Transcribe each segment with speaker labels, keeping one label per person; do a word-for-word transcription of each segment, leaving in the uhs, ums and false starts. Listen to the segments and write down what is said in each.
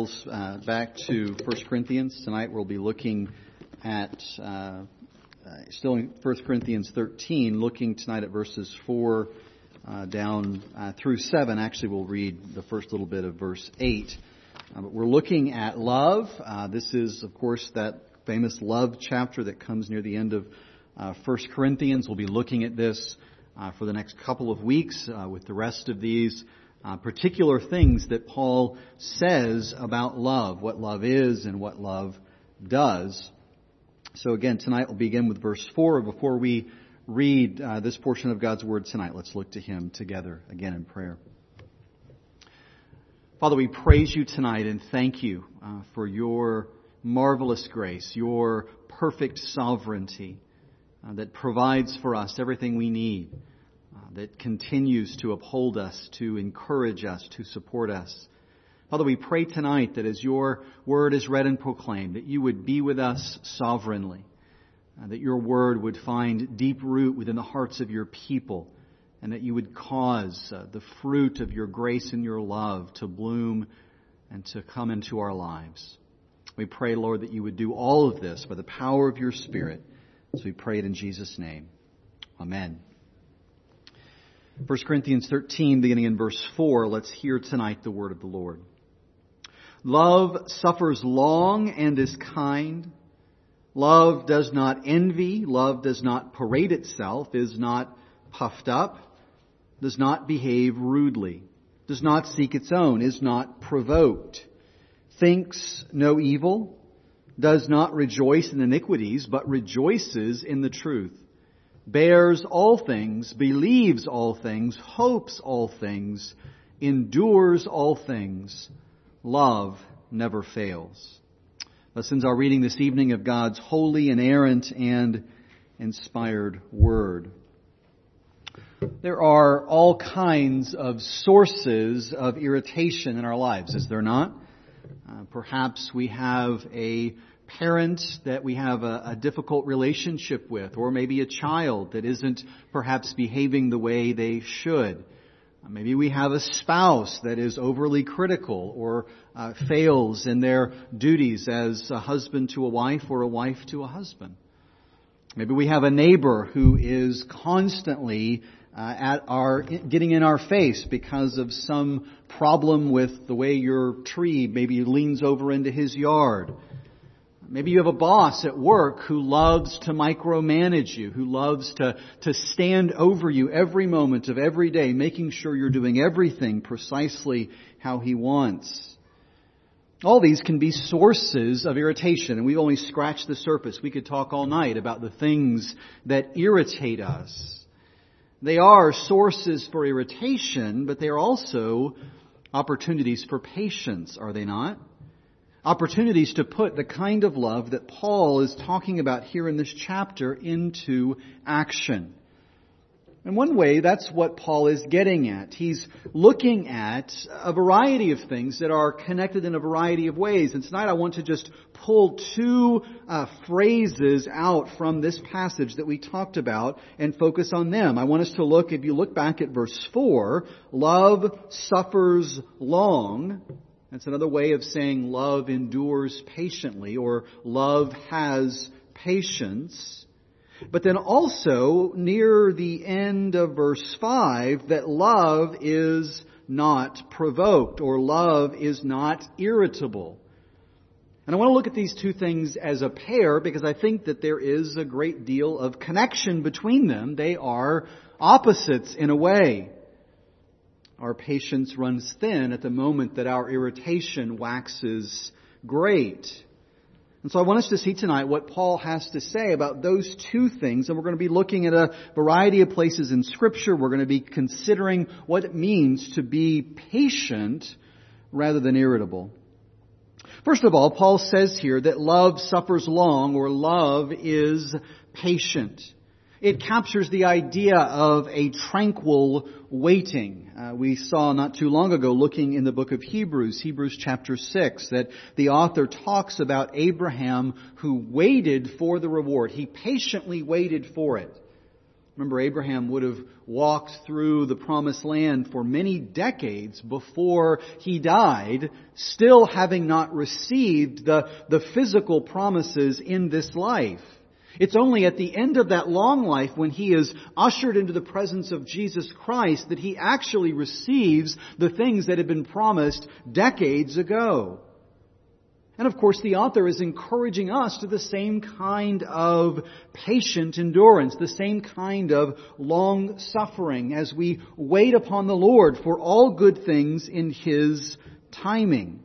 Speaker 1: Bibles uh, back to First Corinthians. Tonight we'll be looking at, uh, uh, still in First Corinthians thirteen, looking tonight at verses four uh, down uh, through seven. Actually, we'll read the first little bit of verse eight. Uh, but we're looking at love. Uh, this is, of course, that famous love chapter that comes near the end of uh, First Corinthians. We'll be looking at this uh, for the next couple of weeks uh, with the rest of these Uh, particular things that Paul says about love, what love is and what love does. So again, tonight we'll begin with verse four. Before we read uh, this portion of God's Word tonight, let's look to Him together again in prayer. Father, we praise You tonight and thank You uh, for Your marvelous grace, Your perfect sovereignty uh, that provides for us everything we need, that continues to uphold us, to encourage us, to support us. Father, we pray tonight that as Your Word is read and proclaimed, that You would be with us sovereignly, uh, that Your Word would find deep root within the hearts of Your people, and that You would cause uh, the fruit of Your grace and Your love to bloom and to come into our lives. We pray, Lord, that You would do all of this by the power of Your Spirit. So we pray it in Jesus' name. Amen. First Corinthians thirteen, beginning in verse four, let's hear tonight the word of the Lord. Love suffers long and is kind. Love does not envy. Love does not parade itself, is not puffed up, does not behave rudely, does not seek its own, is not provoked, thinks no evil, does not rejoice in iniquities, but rejoices in the truth, bears all things, believes all things, hopes all things, endures all things. Love never fails. Listen to our reading this evening of God's holy, inerrant, and inspired Word. There are all kinds of sources of irritation in our lives, is there not? Uh, perhaps we have a parent that we have a, a difficult relationship with, or maybe a child that isn't perhaps behaving the way they should. Maybe we have a spouse that is overly critical or uh, fails in their duties as a husband to a wife or a wife to a husband. Maybe we have a neighbor who is constantly uh, at our getting in our face because of some problem with the way your tree maybe leans over into his yard. Maybe you have a boss at work who loves to micromanage you, who loves to, to stand over you every moment of every day, making sure you're doing everything precisely how he wants. All these can be sources of irritation, and we've only scratched the surface. We could talk all night about the things that irritate us. They are sources for irritation, but they are also opportunities for patience, are they not? Opportunities to put the kind of love that Paul is talking about here in this chapter into action. In one way, that's what Paul is getting at. He's looking at a variety of things that are connected in a variety of ways. And tonight I want to just pull two uh, phrases out from this passage that we talked about and focus on them. I want us to look, if you look back at verse four, love suffers long. That's another way of saying love endures patiently, or love has patience. But then also near the end of verse five, that love is not provoked, or love is not irritable. And I want to look at these two things as a pair because I think that there is a great deal of connection between them. They are opposites in a way. Our patience runs thin at the moment that our irritation waxes great. And so I want us to see tonight what Paul has to say about those two things. And we're going to be looking at a variety of places in Scripture. We're going to be considering what it means to be patient rather than irritable. First of all, Paul says here that love suffers long, or love is patient. It captures the idea of a tranquil waiting. Uh, we saw not too long ago, looking in the book of Hebrews, Hebrews chapter six, that the author talks about Abraham who waited for the reward. He patiently waited for it. Remember, Abraham would have walked through the promised land for many decades before he died, still having not received the, the physical promises in this life. It's only at the end of that long life, when he is ushered into the presence of Jesus Christ, that he actually receives the things that had been promised decades ago. And of course, the author is encouraging us to the same kind of patient endurance, the same kind of long suffering as we wait upon the Lord for all good things in His timing.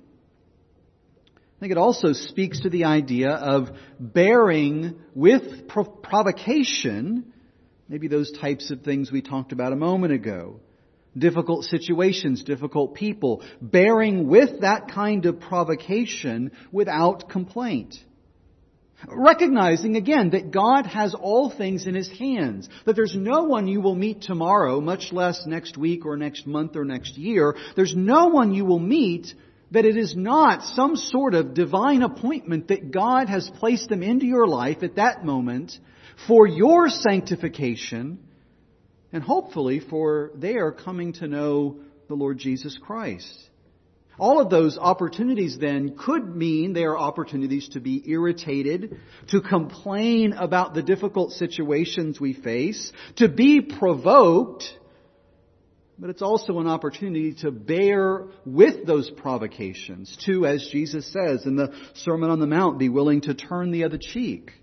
Speaker 1: I think it also speaks to the idea of bearing with provocation, maybe those types of things we talked about a moment ago. Difficult situations, difficult people, bearing with that kind of provocation without complaint. Recognizing again that God has all things in His hands, that there's no one you will meet tomorrow, much less next week or next month or next year. There's no one you will meet that it is not some sort of divine appointment that God has placed them into your life at that moment for your sanctification, and hopefully for their coming to know the Lord Jesus Christ. All of those opportunities then could mean they are opportunities to be irritated, to complain about the difficult situations we face, to be provoked, but it's also an opportunity to bear with those provocations, to, as Jesus says in the Sermon on the Mount, be willing to turn the other cheek.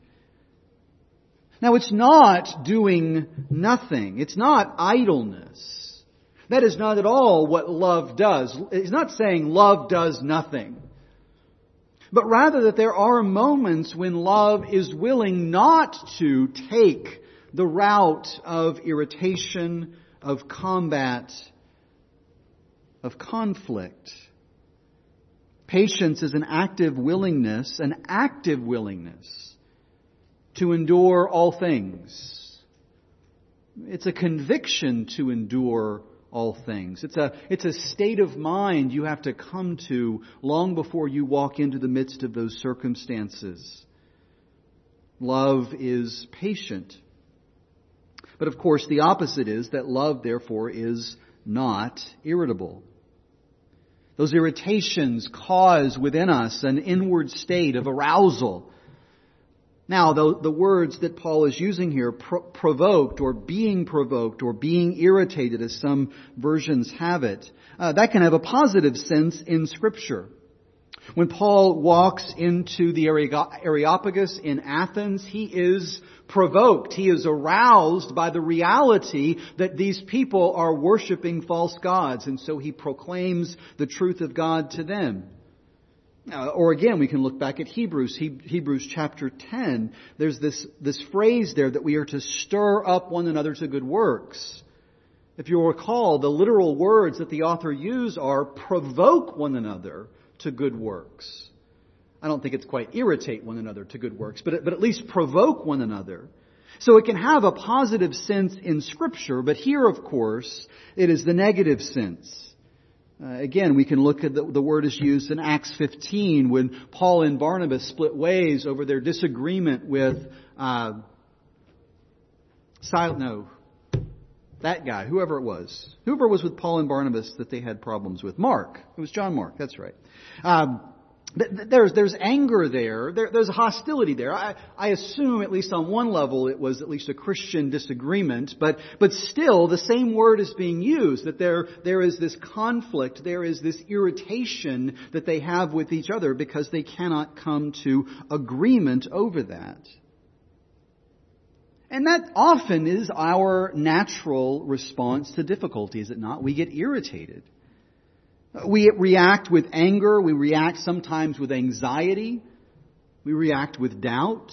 Speaker 1: Now, it's not doing nothing. It's not idleness. That is not at all what love does. It's not saying love does nothing. But rather that there are moments when love is willing not to take the route of irritation, of combat, of conflict. Patience is an active willingness, an active willingness to endure all things. It's a conviction to endure all things. It's a, it's a state of mind you have to come to long before you walk into the midst of those circumstances. Love is patient. But of course, the opposite is that love, therefore, is not irritable. Those irritations cause within us an inward state of arousal. Now, the, the words that Paul is using here, pro- provoked or being provoked or being irritated, as some versions have it, uh, that can have a positive sense in Scripture. When Paul walks into the Areopagus in Athens, he is provoked. He is aroused by the reality that these people are worshiping false gods, and so he proclaims the truth of God to them. Uh, or again, we can look back at Hebrews, he, Hebrews chapter ten. There's this, this phrase there that we are to stir up one another to good works. If you'll recall, the literal words that the author used are provoke one another to good works. I don't think it's quite irritate one another to good works, but, but at least provoke one another. So it can have a positive sense in Scripture, but here, of course, it is the negative sense. Uh, again, we can look at the, the word is used in Acts fifteen when Paul and Barnabas split ways over their disagreement with uh, Sil- no, that guy, whoever it was, whoever was with Paul and Barnabas that they had problems with. Mark, it was John Mark. That's right. Um, There's there's anger there. there. There's a hostility there. I, I assume, at least on one level, it was at least a Christian disagreement. But but still, the same word is being used. That there there is this conflict. There is this irritation that they have with each other because they cannot come to agreement over that. And that often is our natural response to difficulty, is it not? We get irritated. We react with anger. We react sometimes with anxiety. We react with doubt.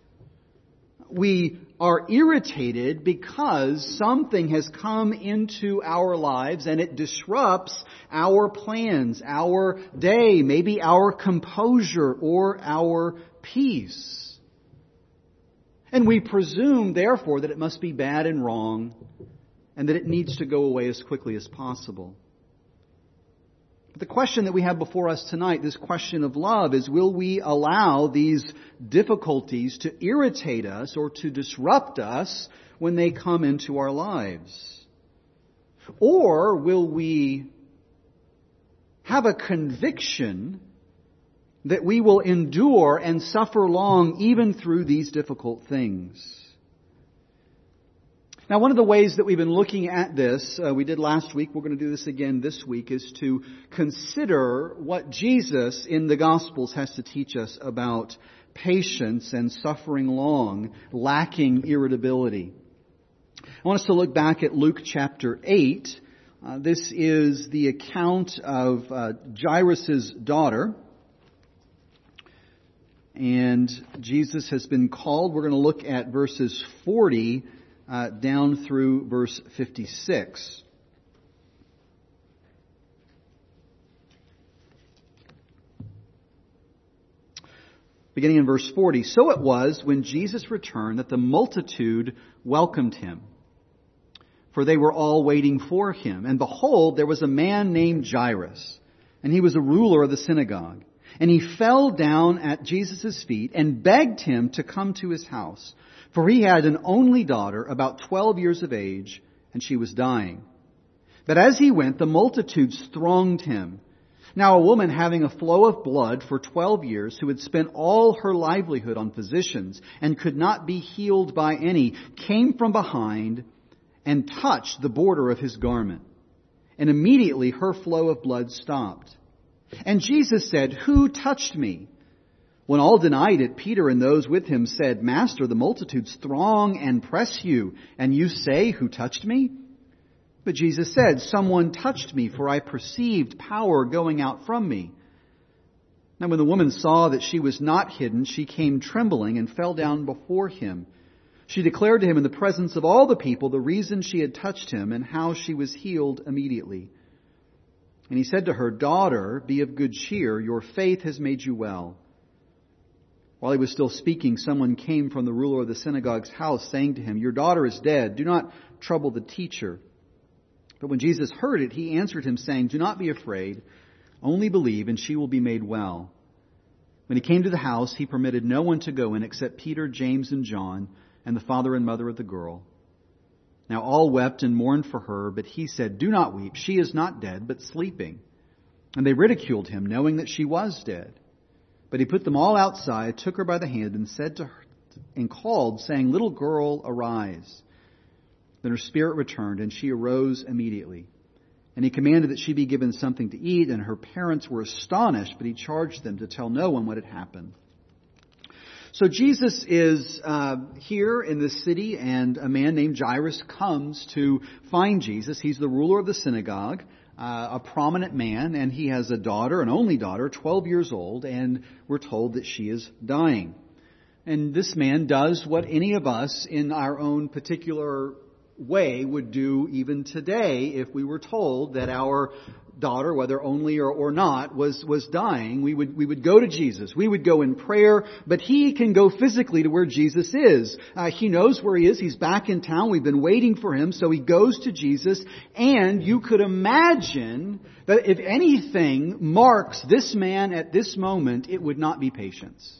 Speaker 1: We are irritated because something has come into our lives and it disrupts our plans, our day, maybe our composure or our peace. And we presume, therefore, that it must be bad and wrong and that it needs to go away as quickly as possible. But the question that we have before us tonight, this question of love, is will we allow these difficulties to irritate us or to disrupt us when they come into our lives? Or will we have a conviction that we will endure and suffer long even through these difficult things? Now, one of the ways that we've been looking at this, uh, we did last week, we're going to do this again this week, is to consider what Jesus in the Gospels has to teach us about patience and suffering long, lacking irritability. I want us to look back at Luke chapter eight. Uh, this is the account of uh, Jairus' daughter. And Jesus has been called. We're going to look at verses forty uh, down through verse fifty-six. Beginning in verse forty, "So it was when Jesus returned that the multitude welcomed him, for they were all waiting for him. And behold, there was a man named Jairus, and he was a ruler of the synagogue. And he fell down at Jesus' feet and begged him to come to his house, for he had an only daughter, about twelve years of age, and she was dying. But as he went, the multitudes thronged him. Now a woman having a flow of blood for twelve years, who had spent all her livelihood on physicians and could not be healed by any, came from behind and touched the border of his garment. And immediately her flow of blood stopped. And Jesus said, 'Who touched me?' When all denied it, Peter and those with him said, 'Master, the multitudes throng and press you, and you say, "Who touched me?" But Jesus said, 'Someone touched me, for I perceived power going out from me.' Now when the woman saw that she was not hidden, she came trembling and fell down before him. She declared to him in the presence of all the people the reason she had touched him and how she was healed immediately. And he said to her, 'Daughter, be of good cheer. Your faith has made you well.' While he was still speaking, someone came from the ruler of the synagogue's house, saying to him, 'Your daughter is dead. Do not trouble the teacher.' But when Jesus heard it, he answered him, saying, 'Do not be afraid. Only believe, and she will be made well.' When he came to the house, he permitted no one to go in except Peter, James, and John, and the father and mother of the girl. Now all wept and mourned for her, but he said, 'Do not weep. She is not dead, but sleeping.' And they ridiculed him, knowing that she was dead. But he put them all outside, took her by the hand, and said to her, and called, saying, 'Little girl, arise.' Then her spirit returned, and she arose immediately. And he commanded that she be given something to eat, and her parents were astonished, but he charged them to tell no one what had happened. So Jesus is uh, here in this city, and a man named Jairus comes to find Jesus. He's the ruler of the synagogue, uh, a prominent man, and he has a daughter, an only daughter, twelve years old, and we're told that she is dying. And this man does what any of us in our own particular way would do even today if we were told that our daughter, whether only or, or not, was, was dying. We would, we would go to Jesus. We would go in prayer, but he can go physically to where Jesus is. Uh, he knows where he is. He's back in town. We've been waiting for him. So he goes to Jesus, and you could imagine that if anything marks this man at this moment, it would not be patience.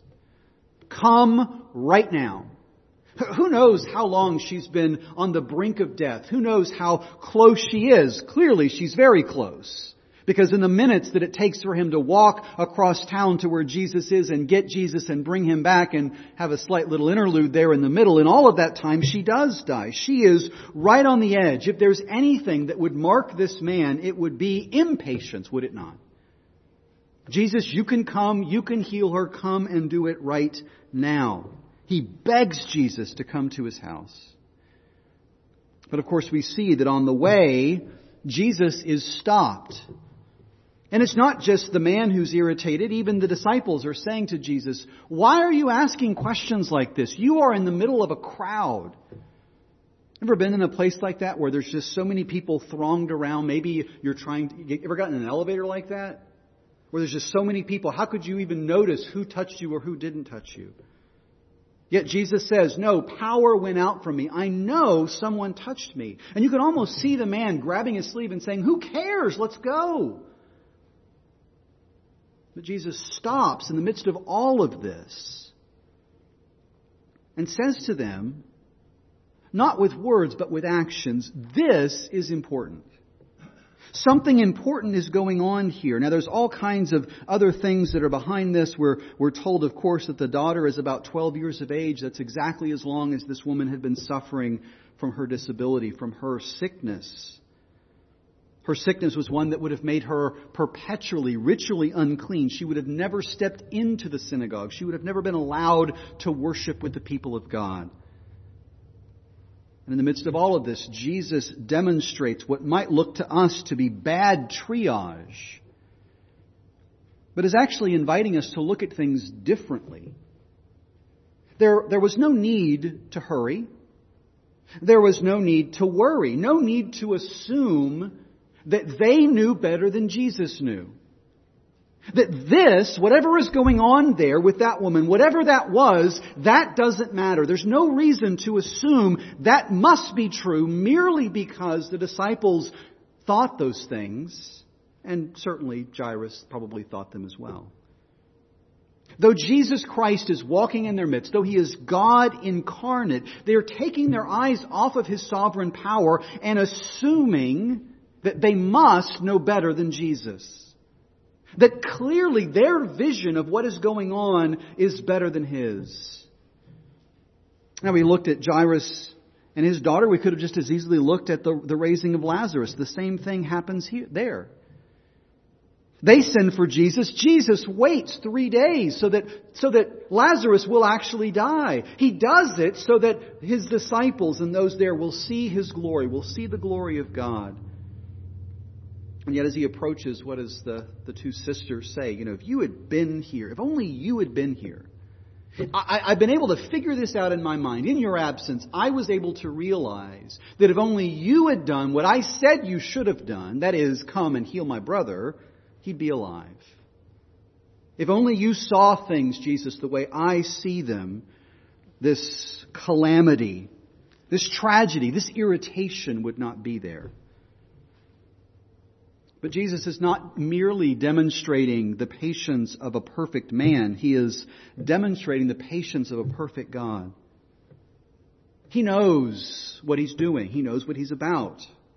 Speaker 1: Come right now. Who knows how long she's been on the brink of death? Who knows how close she is? Clearly, she's very close. Because in the minutes that it takes for him to walk across town to where Jesus is and get Jesus and bring him back and have a slight little interlude there in the middle, in all of that time, she does die. She is right on the edge. If there's anything that would mark this man, it would be impatience, would it not? Jesus, you can come, you can heal her, come and do it right now. He begs Jesus to come to his house. But of course we see that on the way, Jesus is stopped. And it's not just the man who's irritated. Even the disciples are saying to Jesus, "Why are you asking questions like this? You are in the middle of a crowd." Ever been in a place like that where there's just so many people thronged around? Maybe you're trying to... You ever gotten in an elevator like that? Where there's just so many people. How could you even notice who touched you or who didn't touch you? Yet Jesus says, "No, power went out from me. I know someone touched me." And you can almost see the man grabbing his sleeve and saying, "Who cares? Let's go." But Jesus stops in the midst of all of this and says to them, not with words, but with actions, this is important. Something important is going on here. Now, there's all kinds of other things that are behind this. We're, we're told, of course, that the daughter is about twelve years of age. That's exactly as long as this woman had been suffering from her disability, from her sickness. Her sickness was one that would have made her perpetually, ritually unclean. She would have never stepped into the synagogue. She would have never been allowed to worship with the people of God. And in the midst of all of this, Jesus demonstrates what might look to us to be bad triage, but is actually inviting us to look at things differently. There, there was no need to hurry. There was no need to worry. No need to assume that they knew better than Jesus knew. That this, whatever is going on there with that woman, whatever that was, that doesn't matter. There's no reason to assume that must be true merely because the disciples thought those things, and certainly Jairus probably thought them as well. Though Jesus Christ is walking in their midst, though He is God incarnate, they are taking their eyes off of His sovereign power and assuming that they must know better than Jesus. That clearly their vision of what is going on is better than his. Now, we looked at Jairus and his daughter. We could have just as easily looked at the, the raising of Lazarus. The same thing happens here, there. They send for Jesus. Jesus waits three days so that, so that Lazarus will actually die. He does it so that His disciples and those there will see His glory, will see the glory of God. And yet as He approaches, what does the, the two sisters say? You know, if you had been here, if only you had been here. I, I've been able to figure this out in my mind. In your absence, I was able to realize that if only you had done what I said you should have done, that is, come and heal my brother, he'd be alive. If only you saw things, Jesus, the way I see them, this calamity, this tragedy, this irritation would not be there. But Jesus is not merely demonstrating the patience of a perfect man. He is demonstrating the patience of a perfect God. He knows what He's doing. He knows what He's about.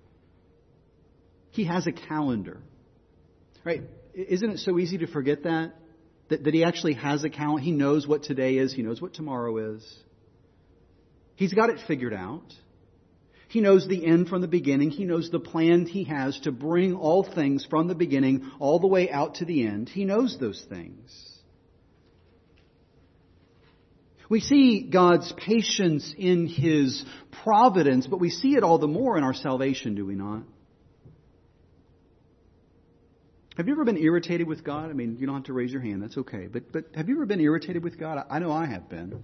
Speaker 1: He has a calendar. Right? Isn't it so easy to forget that? That, that He actually has a calendar. He knows what today is. He knows what tomorrow is. He's got it figured out. He knows the end from the beginning. He knows the plan He has to bring all things from the beginning all the way out to the end. He knows those things. We see God's patience in His providence, but we see it all the more in our salvation, do we not? Have you ever been irritated with God? I mean, you don't have to raise your hand. That's okay. But but have you ever been irritated with God? I know I have been.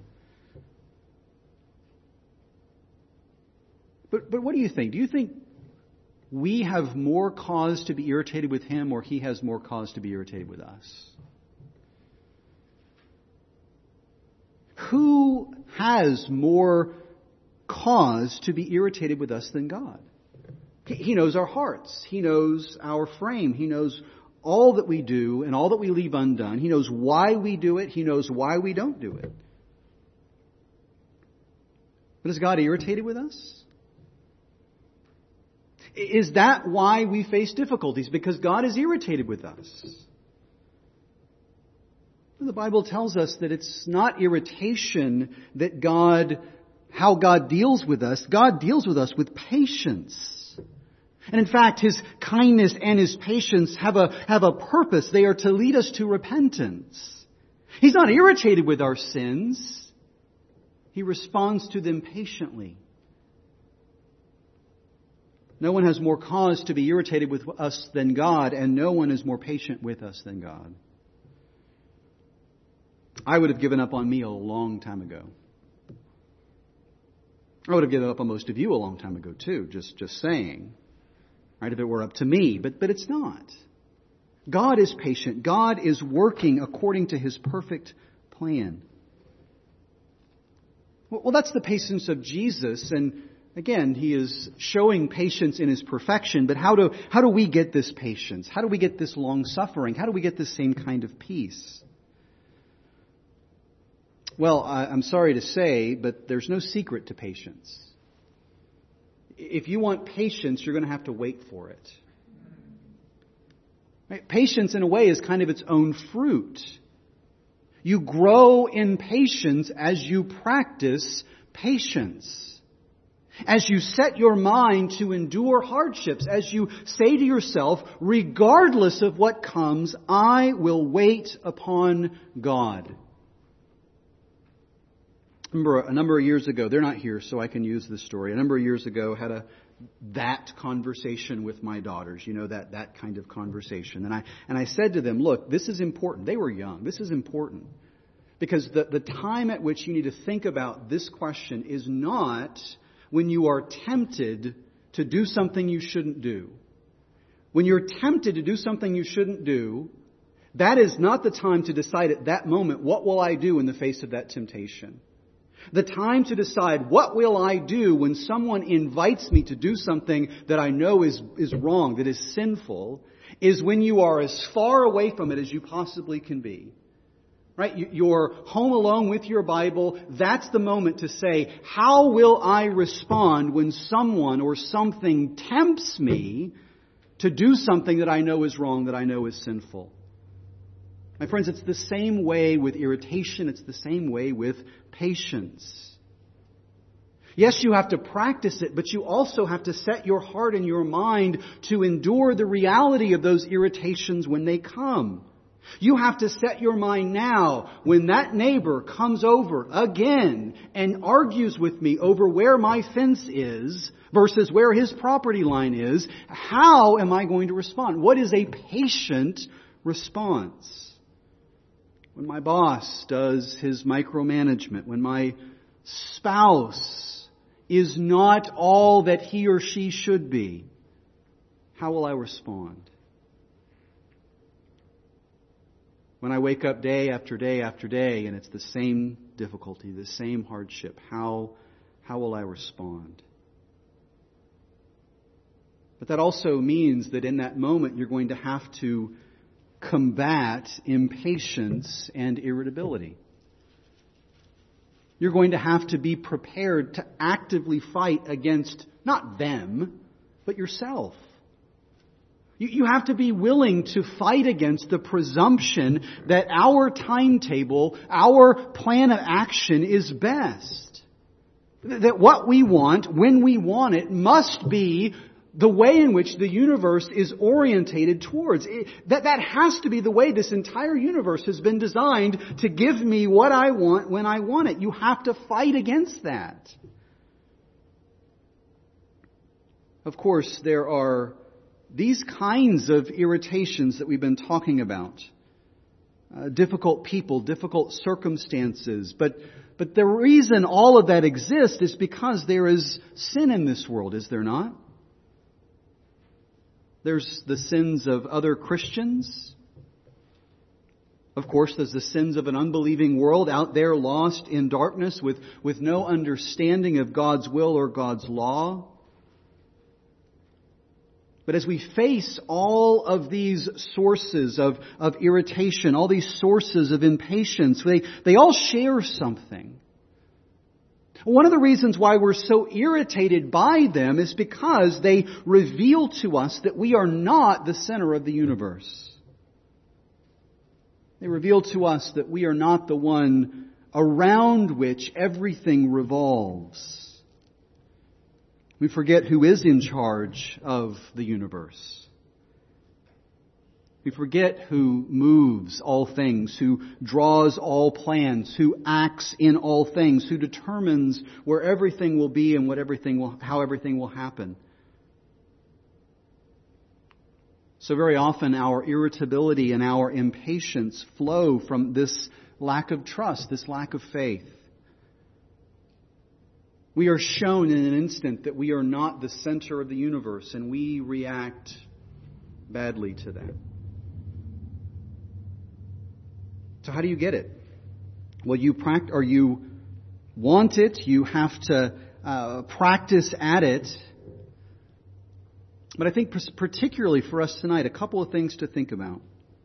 Speaker 1: But but what do you think? Do you think we have more cause to be irritated with Him, or He has more cause to be irritated with us? Who has more cause to be irritated with us than God? He knows our hearts. He knows our frame. He knows all that we do and all that we leave undone. He knows why we do it. He knows why we don't do it. But is God irritated with us? Is that why we face difficulties? Because God is irritated with us. The Bible tells us that it's not irritation that God, how God deals with us. God deals with us with patience. And in fact, His kindness and His patience have a, have a purpose. They are to lead us to repentance. He's not irritated with our sins. He responds to them patiently. No one has more cause to be irritated with us than God, and no one is more patient with us than God. I would have given up on me a long time ago. I would have given up on most of you a long time ago too, just, just saying. Right, if it were up to me, but, but it's not. God is patient. God is working according to His perfect plan. Well, well that's the patience of Jesus, and Again, he is showing patience in his perfection, but how do, how do we get this patience? How do we get this long suffering? How do we get this same kind of peace? Well, I, I'm sorry to say, but there's no secret to patience. If you want patience, you're going to have to wait for it. Right? Patience, in a way, is kind of its own fruit. You grow in patience as you practice patience. As you set your mind to endure hardships, as you say to yourself, regardless of what comes, I will wait upon God. I remember a number of years ago, they're not here so I can use this story. A number of years ago, I had a that conversation with my daughters, you know, that, that kind of conversation. And I, and I said to them, look, this is important. They were young. This is important. Because the, the time at which you need to think about this question is not when you are tempted to do something you shouldn't do. When you're tempted to do something you shouldn't do, that is not the time to decide at that moment, what will I do in the face of that temptation? The time to decide, what will I do when someone invites me to do something that I know is, is wrong, that is sinful, is when you are as far away from it as you possibly can be. Right? You're home alone with your Bible. That's the moment to say, how will I respond when someone or something tempts me to do something that I know is wrong, that I know is sinful? My friends, it's the same way with irritation. It's the same way with patience. Yes, you have to practice it, but you also have to set your heart and your mind to endure the reality of those irritations when they come. You have to set your mind now, when that neighbor comes over again and argues with me over where my fence is versus where his property line is, how am I going to respond? What is a patient response? When my boss does his micromanagement, when my spouse is not all that he or she should be, how will I respond? When I wake up day after day after day and it's the same difficulty, the same hardship, how, how will I respond? But that also means that in that moment you're going to have to combat impatience and irritability. You're going to have to be prepared to actively fight against not them, but yourself. You have to be willing to fight against the presumption that our timetable, our plan of action is best. That what we want, when we want it, must be the way in which the universe is orientated towards. That, that has to be the way this entire universe has been designed to give me what I want when I want it. You have to fight against that. Of course, there are these kinds of irritations that we've been talking about. Uh, difficult people, difficult circumstances. But, but the reason all of that exists is because there is sin in this world, is there not? There's the sins of other Christians. Of course, there's the sins of an unbelieving world out there lost in darkness with, with no understanding of God's will or God's law. But as we face all of these sources of, of irritation, all these sources of impatience, they, they all share something. One of the reasons why we're so irritated by them is because they reveal to us that we are not the center of the universe. They reveal to us that we are not the one around which everything revolves. We forget who is in charge of the universe. We forget who moves all things, who draws all plans, who acts in all things, who determines where everything will be and what everything will, how everything will happen. So very often our irritability and our impatience flow from this lack of trust, this lack of faith. We are shown in an instant that we are not the center of the universe, and we react badly to that. So how do you get it? Well, you pract- or you want it. You have to uh, practice at it. But I think particularly for us tonight, a couple of things to think about.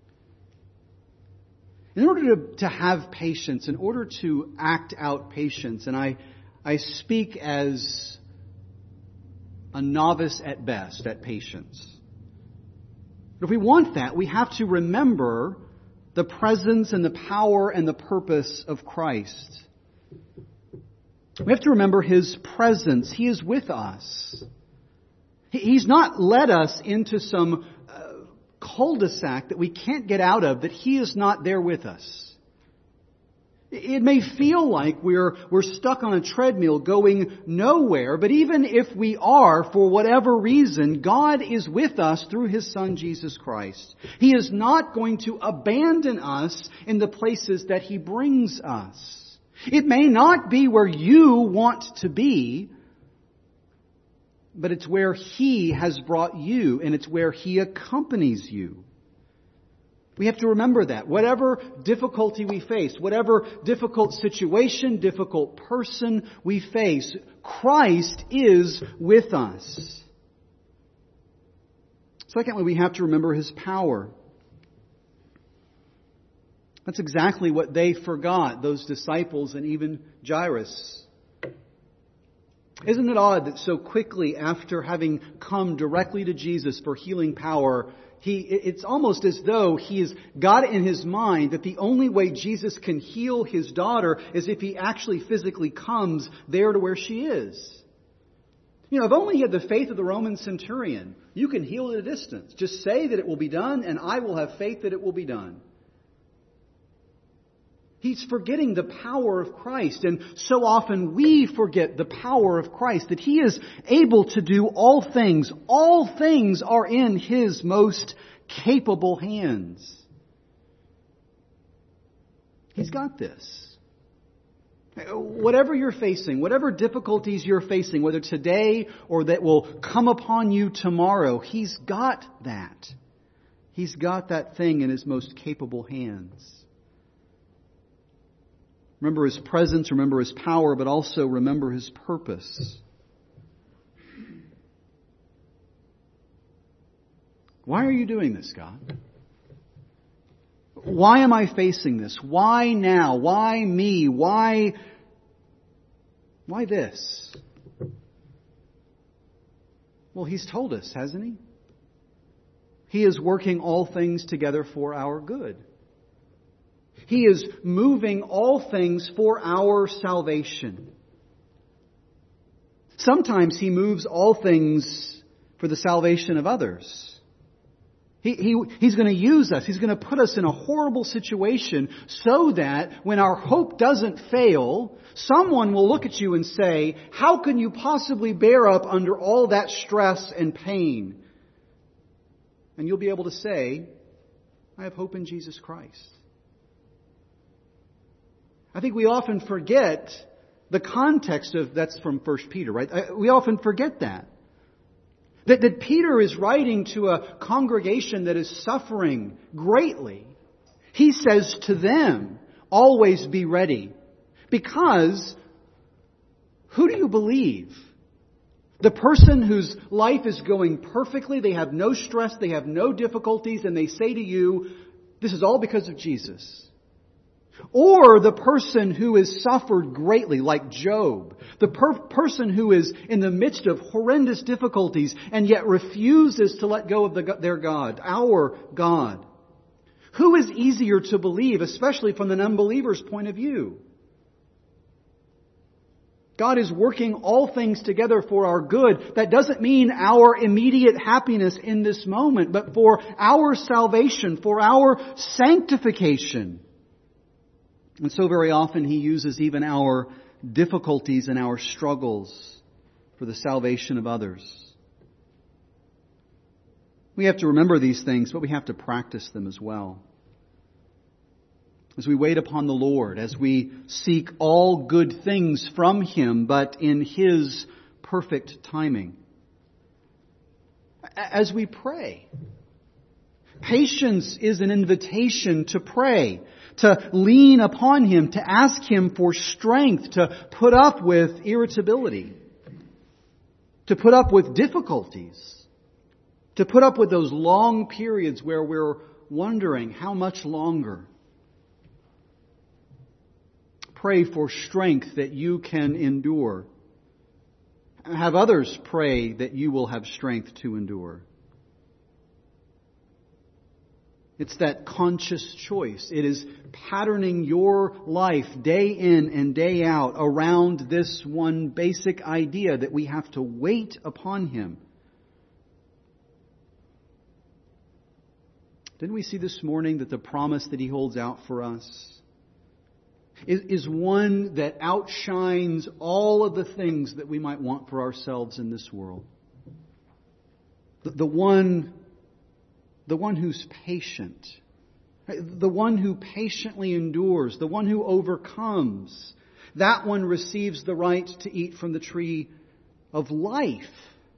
Speaker 1: In order to, to have patience, in order to act out patience, and I, I speak as a novice at best at patience. But if we want that, we have to remember the presence and the power and the purpose of Christ. We have to remember His presence. He is with us. He's not led us into some uh, cul-de-sac that we can't get out of, that He is not there with us. It may feel like we're, we're stuck on a treadmill going nowhere, but even if we are, for whatever reason, God is with us through His Son, Jesus Christ. He is not going to abandon us in the places that He brings us. It may not be where you want to be, but it's where He has brought you, and it's where He accompanies you. We have to remember that. Whatever difficulty we face, whatever difficult situation, difficult person we face, Christ is with us. Secondly, we have to remember His power. That's exactly what they forgot, those disciples and even Jairus. Isn't it odd that so quickly after having come directly to Jesus for healing power, he, it's almost as though he has got it in his mind that the only way Jesus can heal his daughter is if He actually physically comes there to where she is. You know, if only he had the faith of the Roman centurion, you can heal at a distance. Just say that it will be done, and I will have faith that it will be done. He's forgetting the power of Christ, and so often we forget the power of Christ, that He is able to do all things. All things are in His most capable hands. He's got this. Whatever you're facing, whatever difficulties you're facing, whether today or that will come upon you tomorrow, He's got that. He's got that thing in His most capable hands. Remember His presence, remember His power, but also remember His purpose. Why are you doing this, God? Why am I facing this? Why now? Why me? Why, why this? Well, He's told us, hasn't He? He is working all things together for our good. He is moving all things for our salvation. Sometimes He moves all things for the salvation of others. He, he, he's going to use us. He's going to put us in a horrible situation so that when our hope doesn't fail, someone will look at you and say, how can you possibly bear up under all that stress and pain? And you'll be able to say, I have hope in Jesus Christ. I think we often forget the context of, that's from First Peter, right? We often forget that. That, that Peter is writing to a congregation that is suffering greatly. He says to them, always be ready. Because who do you believe? The person whose life is going perfectly, they have no stress, they have no difficulties, and they say to you, this is all because of Jesus. Or the person who has suffered greatly, like Job. The per- person who is in the midst of horrendous difficulties and yet refuses to let go of the, their God, our God. Who is easier to believe, especially from an unbeliever's point of view? God is working all things together for our good. That doesn't mean our immediate happiness in this moment, but for our salvation, for our sanctification. And so very often He uses even our difficulties and our struggles for the salvation of others. We have to remember these things, but we have to practice them as well. As we wait upon the Lord, as we seek all good things from Him, but in His perfect timing. As we pray. Patience is an invitation to pray, to lean upon Him, to ask Him for strength, to put up with irritability. to put up with difficulties, to put up with those long periods where we're wondering how much longer. Pray for strength that you can endure. Have others pray that you will have strength to endure. It's that conscious choice. It is patterning your life day in and day out around this one basic idea that we have to wait upon Him. Didn't we see this morning that the promise that He holds out for us is, is one that outshines all of the things that we might want for ourselves in this world? The, the one The one who's patient, the one who patiently endures, the one who overcomes, that one receives the right to eat from the tree of life.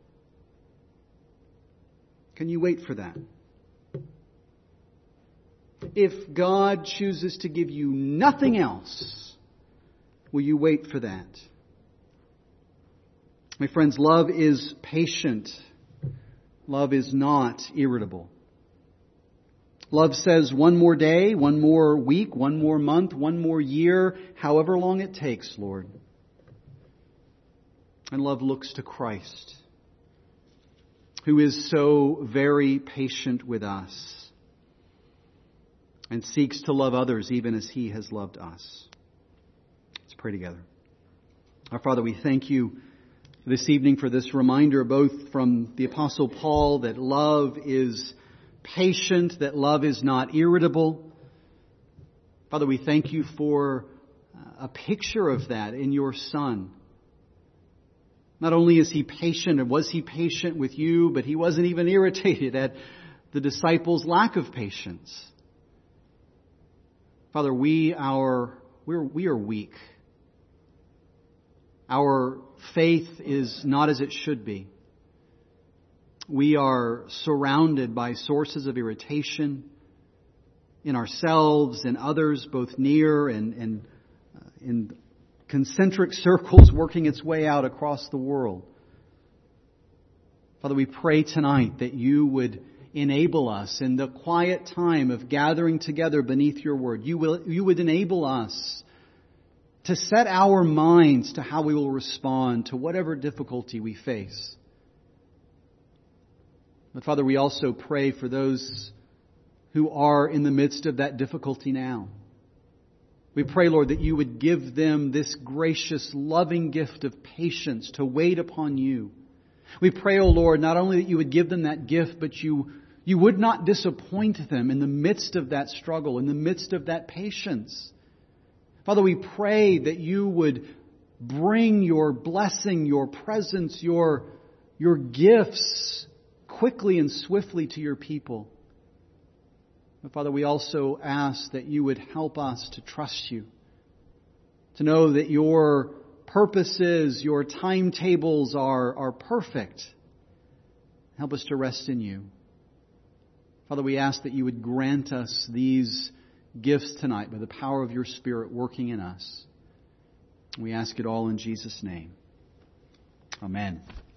Speaker 1: Can you wait for that? If God chooses to give you nothing else, will you wait for that? My friends, love is patient. Love is not irritable. Love says one more day, one more week, one more month, one more year, however long it takes, Lord. And love looks to Christ, who is so very patient with us and seeks to love others even as He has loved us. Let's pray together. Our Father, we thank You this evening for this reminder, both from the Apostle Paul, that love is patient, that love is not irritable. Father, we thank You for a picture of that in Your Son. Not only is He patient, and was He patient with You, but He wasn't even irritated at the disciples' lack of patience. Father, we are we're, we are weak. Our faith is not as it should be. We are surrounded by sources of irritation in ourselves and others, both near and, and uh, in concentric circles working its way out across the world. Father, we pray tonight that You would enable us in the quiet time of gathering together beneath Your Word. You will, You would enable us to set our minds to how we will respond to whatever difficulty we face. But Father, we also pray for those who are in the midst of that difficulty now. We pray, Lord, that You would give them this gracious, loving gift of patience to wait upon You. We pray, O Lord, not only that You would give them that gift, but You, you would not disappoint them in the midst of that struggle, in the midst of that patience. Father, we pray that You would bring Your blessing, Your presence, Your, your gifts quickly and swiftly to Your people. But Father, we also ask that You would help us to trust You, to know that Your purposes, Your timetables are, are perfect. Help us to rest in You. Father, we ask that You would grant us these gifts tonight by the power of Your Spirit working in us. We ask it all in Jesus' name. Amen.